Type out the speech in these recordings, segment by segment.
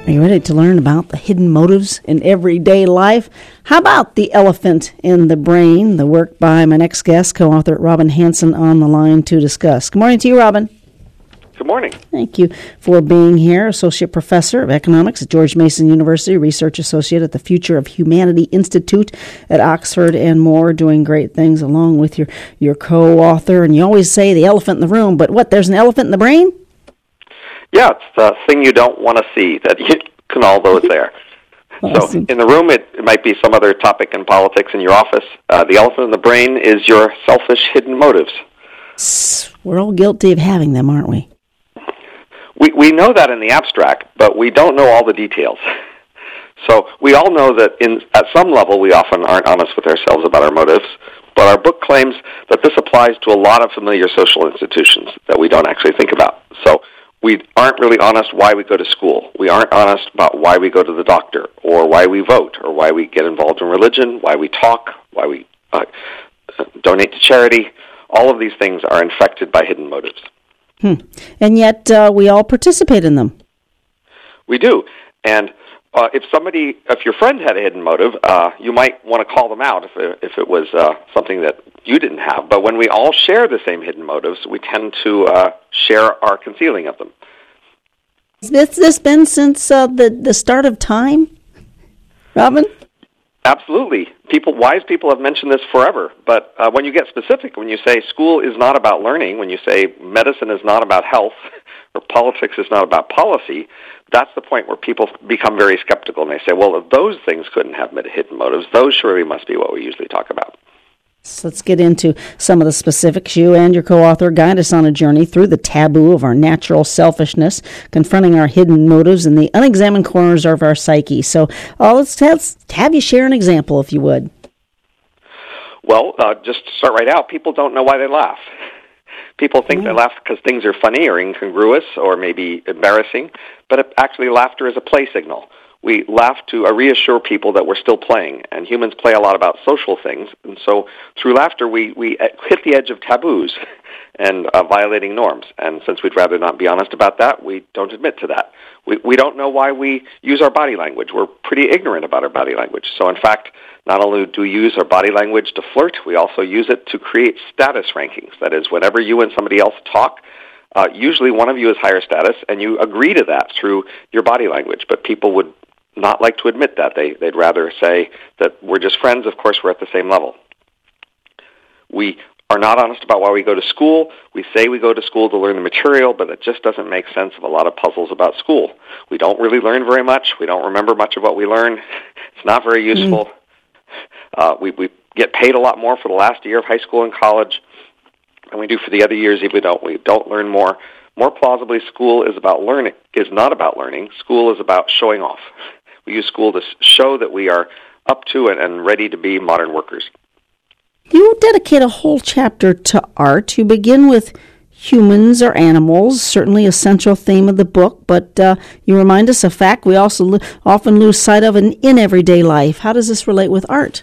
Are you ready to learn about the hidden motives in everyday life? How about The Elephant in the Brain, the work by my next guest, co-author Robin Hanson, on the line to discuss. Good morning to you, Robin. Good morning. Thank you for being here. Associate Professor of Economics at George Mason University, Research Associate at the Future of Humanity Institute at Oxford, and more, doing great things along with your co-author. And you always say the elephant in the room, but what, there's an elephant in the brain? Yeah, it's the thing you don't want to see, that you can, although it's there. Awesome. So in the room, it might be some other topic in politics in your office. The elephant in the brain is your selfish hidden motives. We're all guilty of having them, aren't we? We know that in the abstract, but we don't know all the details. So we all know that at some level we often aren't honest with ourselves about our motives, but our book claims that this applies to a lot of familiar social institutions that we don't actually think about. So we aren't really honest why we go to school. We aren't honest about why we go to the doctor, or why we vote, or why we get involved in religion, why we talk, why we donate to charity. All of these things are infected by hidden motives. And yet we all participate in them. We do. And if your friend had a hidden motive, you might want to call them out if it was something that you didn't have. But when we all share the same hidden motives, we tend to share our concealing of them. Has this been since the start of time, Robin? Absolutely. Wise people have mentioned this forever. But when you get specific, when you say school is not about learning, when you say medicine is not about health, or politics is not about policy, that's the point where people become very skeptical, and they say, well, if those things couldn't have hidden motives, those surely must be what we usually talk about. So let's get into some of the specifics. You and your co-author guide us on a journey through the taboo of our natural selfishness, confronting our hidden motives in the unexamined corners of our psyche. So let's have you share an example, if you would. Well, just to start right out, people don't know why they laugh. People think they laugh because things are funny or incongruous or maybe embarrassing, but actually laughter is a play signal. We laugh to reassure people that we're still playing, and humans play a lot about social things, and so through laughter we hit the edge of taboos and violating norms, and since we'd rather not be honest about that, we don't admit to that. We don't know why we use our body language. We're pretty ignorant about our body language. So in fact, not only do we use our body language to flirt, we also use it to create status rankings. That is, whenever you and somebody else talk, usually one of you is higher status, and you agree to that through your body language, but people would not like to admit that. They'd rather say that we're just friends, of course we're at the same level. We are not honest about why we go to school. We say we go to school to learn the material, but it just doesn't make sense of a lot of puzzles about school. We don't really learn very much. We don't remember much of what we learn. It's not very useful. We get paid a lot more for the last year of high school and college than we do for the other years if we don't learn more. More plausibly, school is not about learning. School is about showing off. We use school to show that we are up to and ready to be modern workers. You dedicate a whole chapter to art. You begin with humans or animals, certainly a central theme of the book, but you remind us of fact we also often lose sight of in everyday life. How does this relate with art?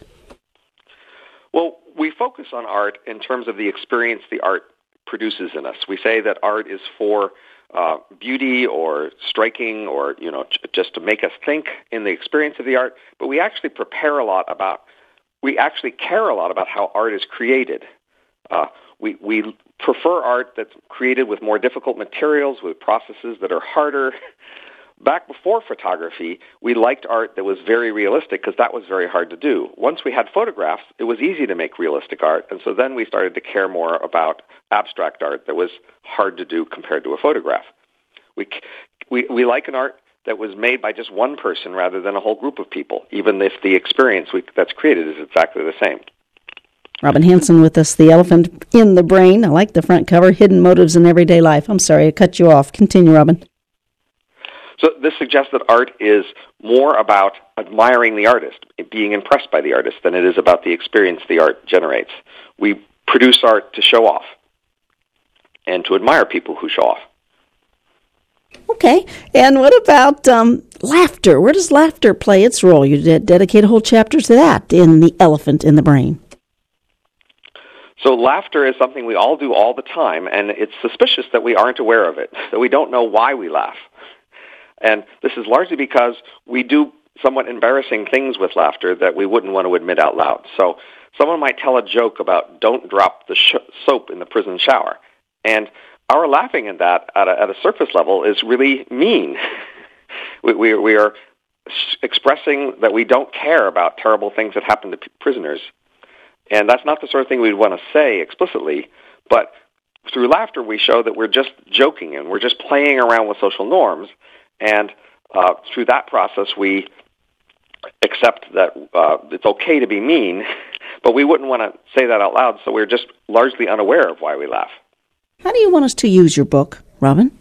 Well, we focus on art in terms of the experience the art produces in us. We say that art is for beauty or striking or, just to make us think in the experience of the art, but we actually care a lot about how art is created. We prefer art that's created with more difficult materials, with processes that are harder. Back before photography, we liked art that was very realistic because that was very hard to do. Once we had photographs, it was easy to make realistic art, and so then we started to care more about abstract art that was hard to do compared to a photograph. We like an art that was made by just one person rather than a whole group of people, even if the experience that's created is exactly the same. Robin Hanson with us, The Elephant in the Brain. I like the front cover, Hidden Motives in Everyday Life. I'm sorry, I cut you off. Continue, Robin. So this suggests that art is more about admiring the artist, being impressed by the artist, than it is about the experience the art generates. We produce art to show off and to admire people who show off. Okay, and what about laughter? Where does laughter play its role? You dedicate a whole chapter to that in The Elephant in the Brain. So laughter is something we all do all the time, and it's suspicious that we aren't aware of it, that we don't know why we laugh. And this is largely because we do somewhat embarrassing things with laughter that we wouldn't want to admit out loud. So someone might tell a joke about don't drop the soap in the prison shower. And our laughing at that at a surface level is really mean. We are expressing that we don't care about terrible things that happen to prisoners. And that's not the sort of thing we'd want to say explicitly, but through laughter we show that we're just joking and we're just playing around with social norms. And through that process we accept that it's okay to be mean, but we wouldn't want to say that out loud, so we're just largely unaware of why we laugh. How do you want us to use your book, Robin?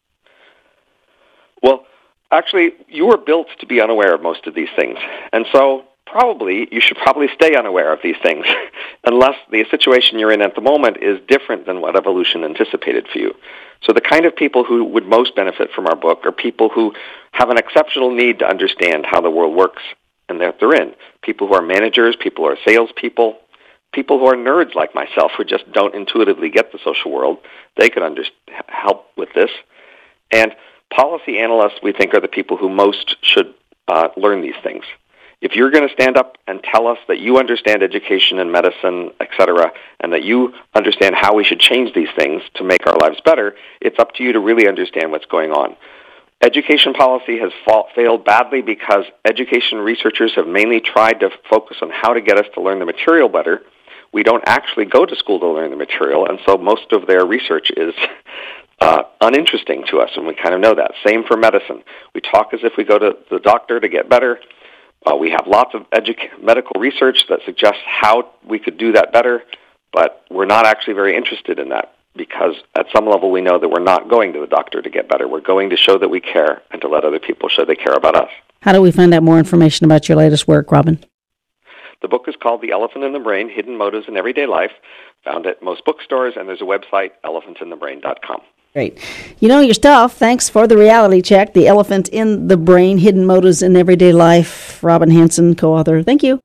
Well, actually, you were built to be unaware of most of these things, and so you should probably stay unaware of these things unless the situation you're in at the moment is different than what evolution anticipated for you. So the kind of people who would most benefit from our book are people who have an exceptional need to understand how the world works and that they're in. People who are managers, people who are salespeople, people who are nerds like myself who just don't intuitively get the social world. They could help with this. And policy analysts, we think, are the people who most should learn these things. If you're going to stand up and tell us that you understand education and medicine, etc., and that you understand how we should change these things to make our lives better, it's up to you to really understand what's going on. Education policy has failed badly because education researchers have mainly tried to focus on how to get us to learn the material better. We don't actually go to school to learn the material, and so most of their research is uninteresting to us, and we kind of know that. Same for medicine. We talk as if we go to the doctor to get better. We have lots of medical research that suggests how we could do that better, but we're not actually very interested in that because at some level we know that we're not going to the doctor to get better. We're going to show that we care and to let other people show they care about us. How do we find out more information about your latest work, Robin? The book is called The Elephant in the Brain, Hidden Motives in Everyday Life, found at most bookstores, and there's a website, elephantinthebrain.com. Great. You know your stuff. Thanks for the reality check. The Elephant in the Brain, Hidden Motives in Everyday Life. Robin Hanson, co-author. Thank you.